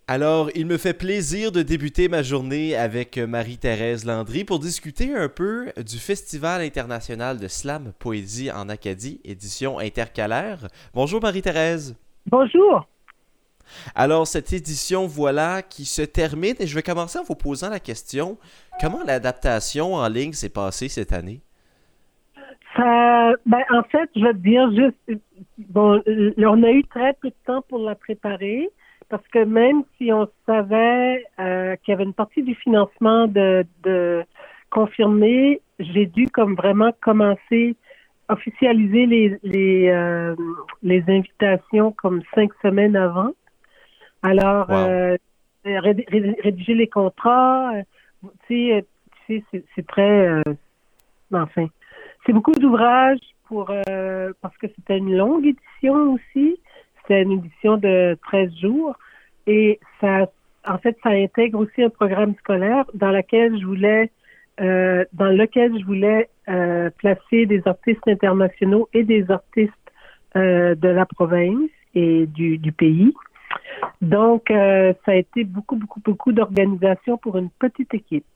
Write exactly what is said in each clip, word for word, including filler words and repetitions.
Alors, il me fait plaisir de débuter ma journée avec Marie-Thérèse Landry pour discuter un peu du Festival international de slam poésie en Acadie, édition intercalaire. Bonjour Marie-Thérèse. Bonjour. Alors, cette édition, voilà, qui se termine et je vais commencer en vous posant la question, comment l'adaptation en ligne s'est passée cette année? Ça, ben, en fait, je vais te dire juste, bon, euh, on a eu très peu de temps pour la préparer parce que même si on savait euh, qu'il y avait une partie du financement de, de confirmé, j'ai dû comme vraiment commencer officialiser les les euh, les invitations comme cinq semaines avant. Alors, Wow. euh, ré- ré- rédiger les contrats, euh, tu sais, euh, tu sais, c'est c'est très, euh, enfin, c'est beaucoup d'ouvrages pour euh, parce que c'était une longue édition aussi. C'était une édition de treize jours et ça, en fait, ça intègre aussi un programme scolaire dans lequel je voulais, euh, dans lequel je voulais euh, placer des artistes internationaux et des artistes euh, de la province et du, du pays. Donc, euh, ça a été beaucoup, beaucoup, beaucoup d'organisation pour une petite équipe.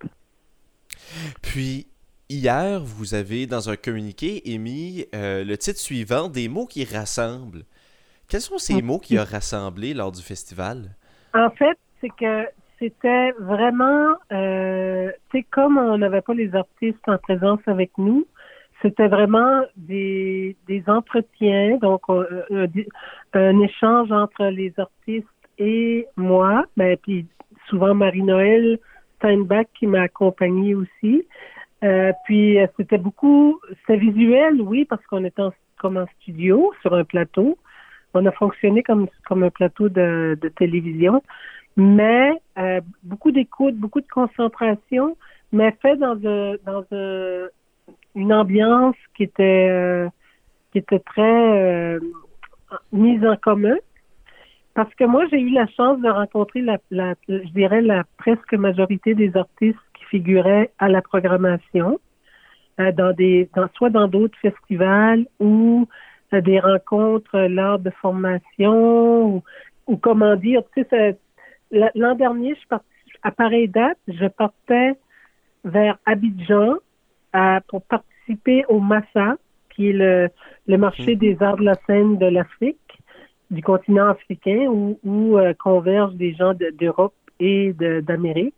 Puis, hier, vous avez, dans un communiqué, émis euh, le titre suivant, des mots qui rassemblent. Quels sont ces mots qui ont rassemblé lors du festival? En fait, c'est que c'était vraiment, euh, tu sais, comme on n'avait pas les artistes en présence avec nous, c'était vraiment des, des entretiens, donc euh, un, un échange entre les artistes et moi, ben, puis souvent Marie-Noël Steinbach qui m'a accompagnée aussi. Euh, puis euh, c'était beaucoup, c'était visuel, oui, parce qu'on était en, comme en studio sur un plateau. On a fonctionné comme, comme un plateau de, de télévision, mais euh, beaucoup d'écoute, beaucoup de concentration, mais fait dans, un, dans un, une ambiance qui était, euh, qui était très euh, mise en commun. Parce que moi, j'ai eu la chance de rencontrer, la, la, je dirais, la presque majorité des artistes qui figuraient à la programmation, euh, dans des, dans, soit dans d'autres festivals ou euh, des rencontres lors de formation ou, ou comment dire, tu sais, ça, l'an dernier, je partais, à pareille date, je partais vers Abidjan à, pour participer au Massa, qui est le, le marché Hmm. des arts de la scène de l'Afrique, du continent africain, où, où euh, convergent des gens de, d'Europe et de, d'Amérique.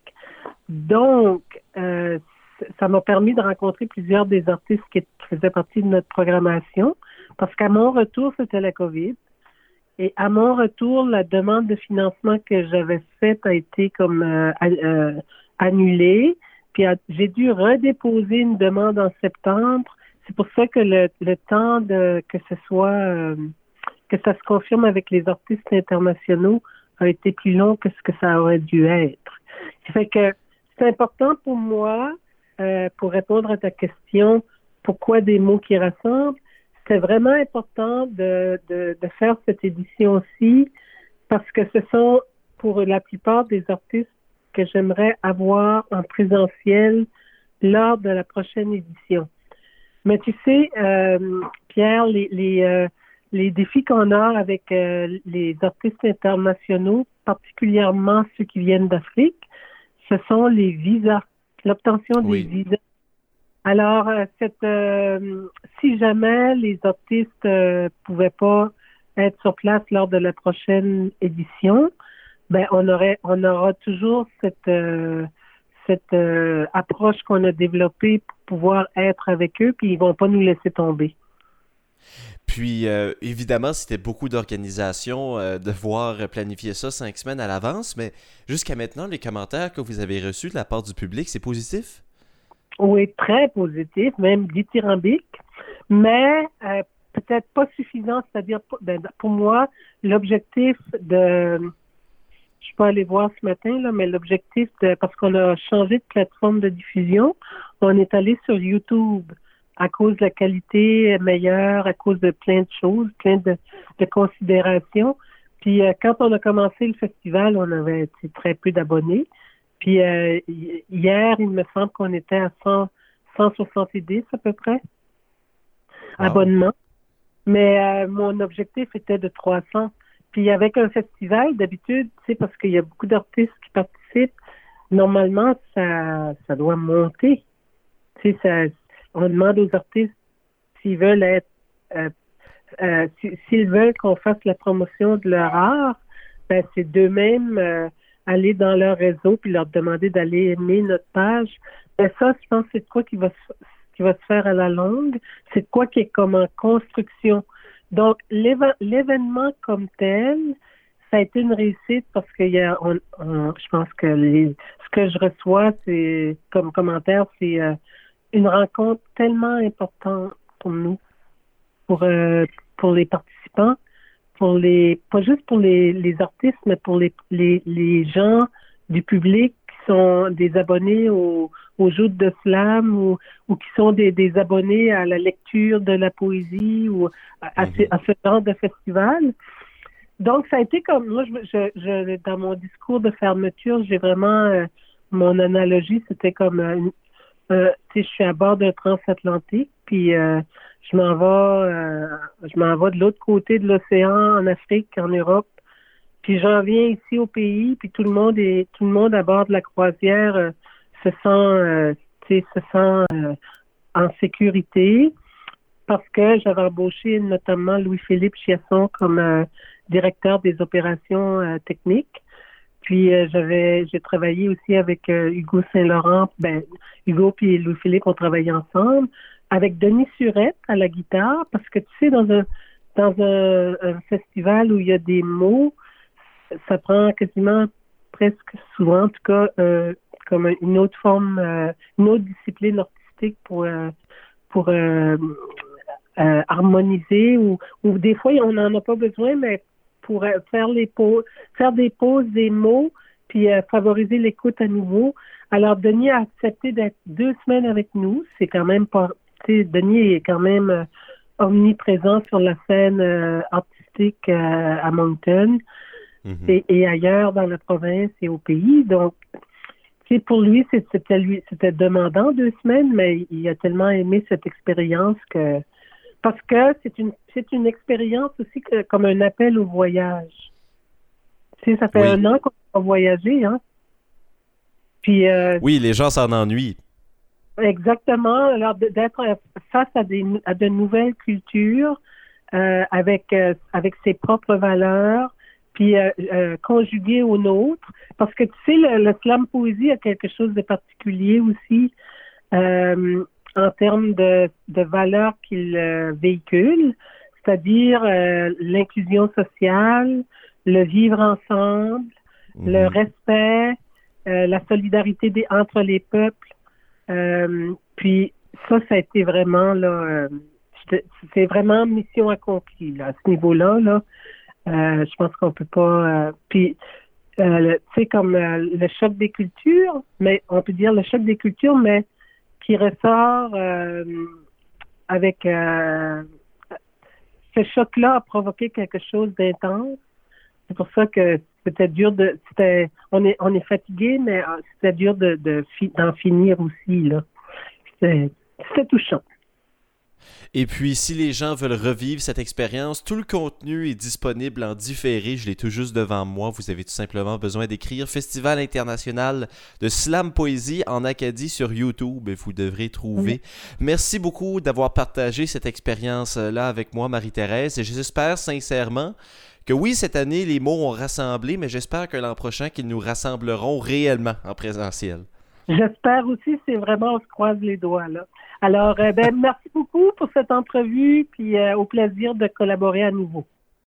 Donc, euh, ça m'a permis de rencontrer plusieurs des artistes qui faisaient partie de notre programmation, parce qu'à mon retour, c'était la COVID. Et à mon retour, la demande de financement que j'avais faite a été comme euh, euh, annulée. Puis a, j'ai dû redéposer une demande en septembre. C'est pour ça que le, le temps de que ce soit euh, que ça se confirme avec les artistes internationaux a été plus long que ce que ça aurait dû être. Ça fait que c'est important pour moi, euh, pour répondre à ta question, pourquoi des mots qui rassemblent. C'est vraiment important de, de, de faire cette édition-ci parce que ce sont pour la plupart des artistes que j'aimerais avoir en présentiel lors de la prochaine édition. Mais tu sais, euh, Pierre, les, les, euh, les défis qu'on a avec euh, les artistes internationaux, particulièrement ceux qui viennent d'Afrique, ce sont les visas, l'obtention des Oui. visas. Alors, euh, cette, euh, si jamais les artistes euh, pouvaient pas être sur place lors de la prochaine édition, ben on aurait, on aura toujours cette euh, cette euh, approche qu'on a développée pour pouvoir être avec eux, puis ils vont pas nous laisser tomber. Puis, euh, évidemment, c'était beaucoup d'organisation, euh, de devoir planifier ça cinq semaines à l'avance, mais jusqu'à maintenant, les commentaires que vous avez reçus de la part du public, c'est positif? Oui, très positif, même dithyrambique, mais euh, peut-être pas suffisant, c'est-à-dire ben, pour moi, l'objectif de je suis pas allée voir ce matin, là, mais l'objectif, de, parce qu'on a changé de plateforme de diffusion, on est allé sur YouTube à cause de la qualité meilleure, à cause de plein de choses, plein de, de considérations. Puis euh, quand on a commencé le festival, on avait tu sais, très peu d'abonnés. Puis euh, hier, il me semble qu'on était à cent, cent soixante-dix à peu près Wow. abonnements. Mais euh, mon objectif était de trois cents. Puis avec un festival, d'habitude, tu sais, parce qu'il y a beaucoup d'artistes qui participent, normalement, ça, ça doit monter. Tu sais, ça, on demande aux artistes s'ils veulent être, euh, euh, s'ils veulent qu'on fasse la promotion de leur art, ben c'est d'eux-mêmes euh, aller dans leur réseau puis leur demander d'aller aimer notre page. Ben ça, je pense que c'est de quoi qui va se, qui va se faire à la longue. C'est de quoi qui est comme en construction. Donc, l'éve- l'événement comme tel, ça a été une réussite parce que y a, on, on, je pense que les, ce que je reçois, c'est comme commentaire, c'est euh, une rencontre tellement importante pour nous, pour euh, pour les participants, pour les pas juste pour les, les artistes, mais pour les, les les gens du public qui sont des abonnés au, aux joutes de slam ou, ou qui sont des, des abonnés à la lecture de la poésie ou à, à, ce, à ce genre de festival. Donc, ça a été comme, moi, je, je, je dans mon discours de fermeture, j'ai vraiment, euh, mon analogie, c'était comme, euh, euh, tu sais, je suis à bord d'un transatlantique, puis euh, je m'en vais, euh, je m'en vais de l'autre côté de l'océan, en Afrique, en Europe, puis j'en viens ici au pays, puis tout le monde est, tout le monde à bord de la croisière euh, se sent, euh, tu sais, se sent euh, en sécurité, parce que j'avais embauché notamment Louis-Philippe Chiasson comme euh, directeur des opérations euh, techniques. Puis euh, j'avais j'ai travaillé aussi avec euh, Hugo Saint-Laurent. Ben, Hugo et Louis-Philippe ont travaillé ensemble. Avec Denis Surette à la guitare, parce que tu sais, dans un dans un, un festival où il y a des mots, ça prend quasiment presque souvent, en tout cas, euh, comme une autre forme, euh, une autre discipline artistique pour euh, pour euh, euh, harmoniser ou, ou des fois on n'en a pas besoin, mais pour euh, faire les pauses, faire des pauses des mots, puis euh, favoriser l'écoute à nouveau. Alors Denis a accepté d'être deux semaines avec nous. C'est quand même pas, tu sais, Denis est quand même euh, omniprésent sur la scène euh, artistique euh, à Moncton mm-hmm. et, et ailleurs dans la province et au pays. Donc, tu sais, pour lui, c'était lui, c'était demandant deux semaines, mais il a tellement aimé cette expérience que parce que c'est une c'est une expérience aussi que, comme un appel au voyage. Tu sais, ça fait oui. un an qu'on a voyagé, hein. Puis euh, oui, les gens s'en ennuient. Exactement. Alors d'être face à des à de nouvelles cultures euh, avec euh, avec ses propres valeurs, puis euh, euh, conjuguées aux nôtres, parce que tu sais le, le slam poésie a quelque chose de particulier aussi. Euh, en termes de, de valeurs qu'il euh, véhicule, c'est-à-dire euh, l'inclusion sociale, le vivre ensemble, mmh. le respect, euh, la solidarité des, entre les peuples. Euh, puis ça, ça a été vraiment, là, euh, c'est vraiment mission accomplie, là, à ce niveau-là. Là, euh, je pense qu'on peut pas... Euh, puis, euh, tu sais, comme euh, le choc des cultures, mais on peut dire le choc des cultures, mais qui ressort euh, avec euh, ce choc-là a provoqué quelque chose d'intense. C'est pour ça que c'était dur de c'était on est on est fatigué, mais c'était dur de, de d'en finir aussi là. C'était, c'était touchant. Et puis, si les gens veulent revivre cette expérience, tout le contenu est disponible en différé. Je l'ai tout juste devant moi. Vous avez tout simplement besoin d'écrire Festival international de slam poésie en Acadie sur YouTube et vous devrez trouver. Oui. Merci beaucoup d'avoir partagé cette expérience-là avec moi, Marie-Thérèse. Et j'espère sincèrement que oui, cette année, les mots ont rassemblé, mais j'espère que l'an prochain, qu'ils nous rassembleront réellement en présentiel. J'espère aussi, c'est vraiment, on se croise les doigts, là. Alors, euh, ben, merci beaucoup pour cette entrevue, puis euh, au plaisir de collaborer à nouveau.